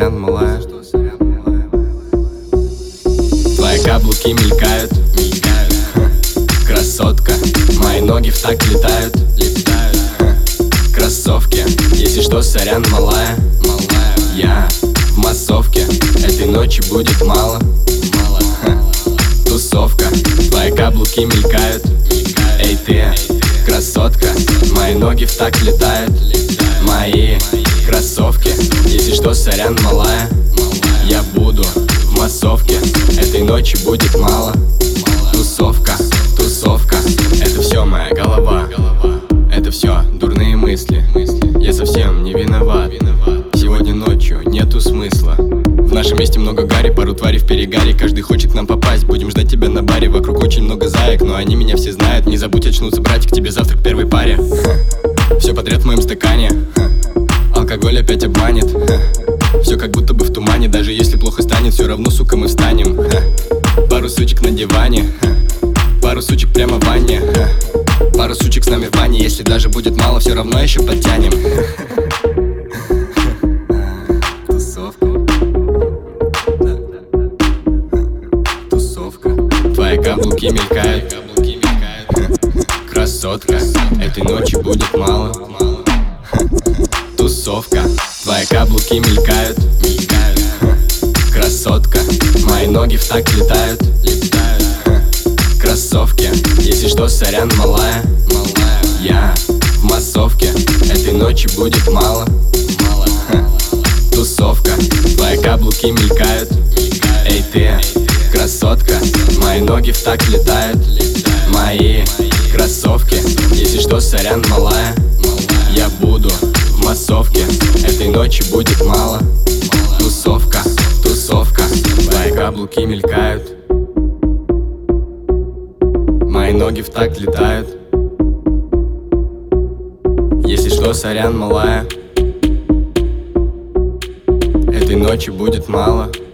сорян, малая. Твои каблуки мелькают, красотка. Мои ноги в такт летают, кроссовки. Если что, сорян, малая. Я в массовке, этой ночи будет мало. Тусовка, твои каблуки мелькают. Эй, ты, красотка. Мои ноги в такт летают, мои кроссовки. Если что, сорян, малая. Я буду в массовке, этой ночи будет мало. Тусовка, тусовка, это все моя голова. Это все дурные мысли. Я совсем не виноват. Сегодня ночью нету смысла. В нашем месте много гари, пару тварей в перегаре. Каждый хочет к нам попасть, будем ждать тебя на баре. Вокруг очень много заек, но они меня все знают. Не забудь очнуться, братик, тебе завтра к первой паре. Все подряд в моем стакане. Алкоголь опять обманет. Все как будто бы в тумане. Даже если плохо станет, все равно, сука, мы встанем. Пару сучек на диване, пару сучек прямо в ванне, пару сучек с нами в бане. Если даже будет мало, все равно еще подтянем. Тусовка, тусовка. Твои каблуки мелькают, красотка. Этой ночи будет мало. Тусовка, твои каблуки мелькают, красотка. Мои ноги в такт летают, кроссовки. Если что, сорян, малая. Я в массовке, этой ночи будет мало. Тусовка, твои каблуки мелькают. Эй, ты, красотка. Мои ноги в такт летают, мои кроссовки. Если что, сорян, малая. Я буду в массовке, этой ночи будет мало. Тусовка, тусовка. Твои каблуки мелькают, мои ноги в такт летают. Если что, сорян, малая. Этой ночи будет мало.